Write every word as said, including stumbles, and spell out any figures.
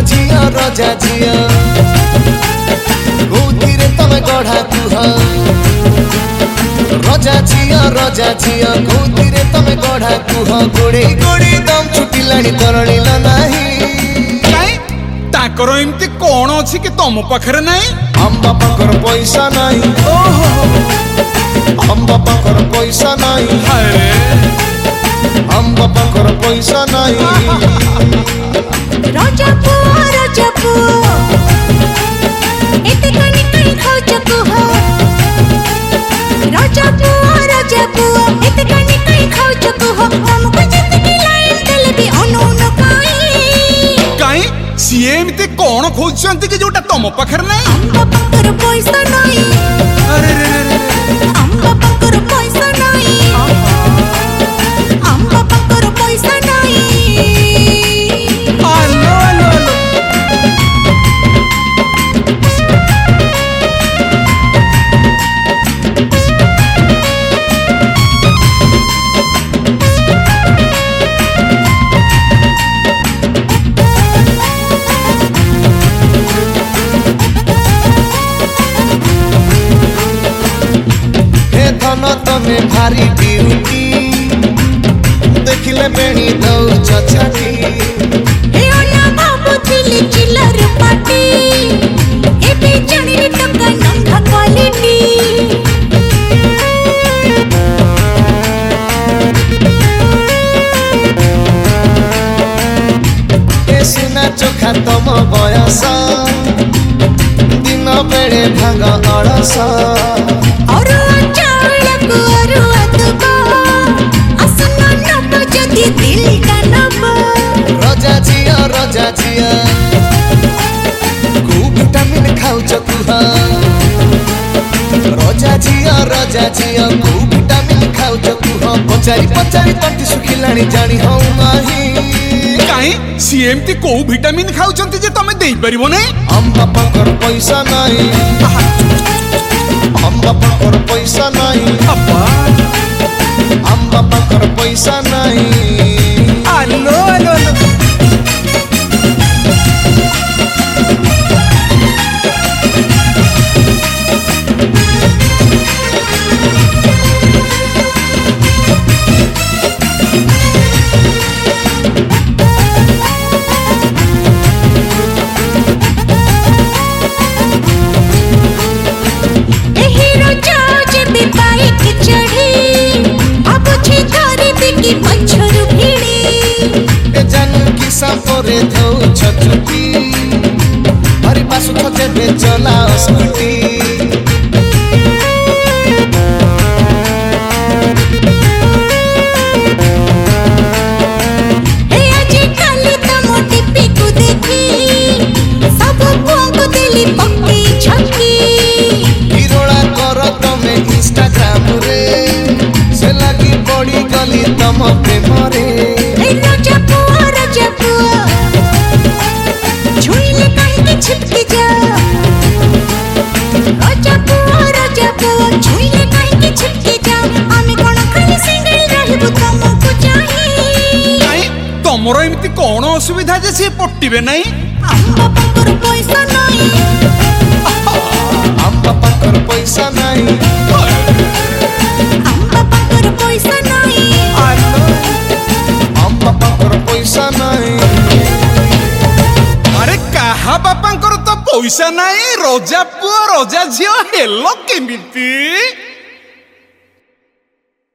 झियो रजा झियो कोथिरे तमे गढ़ा कुह रजा झियो रजा झियो कोथिरे तमे गढ़ा कुह गोड़े गोड़े दम छुटिलाणी तरणील नाही ताकर एमती कौन अच्छी कि तुम पाखरे नहीं हम बापाकर पैसा नहीं ओहो हम बापाकर पैसा नहीं अरे हम बापाकर पैसा नहीं राजा पुआ राजा पुआ एते कनी कनी खाउच कुह राजा पुआ राजा पुआ एते कनी कनी खाउच कुह हमको जितनी लाइन देले भी अनु न काई काई सी एमती कौन खोजछंती कि जोटा तुम पाखरे नहीं हम बापाकर पैसा नहीं अरे रे रे हम बापाकर पैसा नहीं हम बापाकर पैसा नहीं आलो आलो आलो तमे भारी ब्यूटी देखिले बेणी दौच छाती हे ओना बाबू दिल चिल्लर पाटी एबे जणी टका नंगा क्वालिटी ए सुना चोखा तम बयस दिन बेड़े भाग अड़स और रजा झियो रजा झियो को विटामिन खाउच कुह रजा झियो रजा झियो को विटामिन खाउच कुह पचारी पचारी तंटी सुखिलाणी जानी हौ नाही काई सी एमती को विटामिन खाउचंती जे तमे देई परिबो नै हम बापाकर पैसा नहीं हम बापाकर पैसा नहीं अब्बा हम बापाकर पैसा नहीं आलो आलो आलो सापोरे धौच चुटी हरि पासु खोजे बेचला स्कूटी हे आजी काली तमो टिपी को देखी सब को देली पक्की छक्की हिरोला कर तमे इंस्टाग्राम रे से लगी बड़ी गली तम प्रेम रे राजा पुआ राजा पुआ छुईले काहे के छिपके जा राजा पुआ राजा पुआ छुईले काहे के छिपके जा आमी कोन खाली सिंगल रहबो तुमको चाहि काई तमरो एमती कौन असुविधा जे से पट्टिबे नहीं हम बापाकर पैसा नहीं हम बापाकर पैसा नहीं हम बापाकर पैसा नहीं हम बापाकर पैसा नहीं अरे कहा बापांकर तो पैसा नहीं रोजा पुआ रोजा झियो हेलो केमिति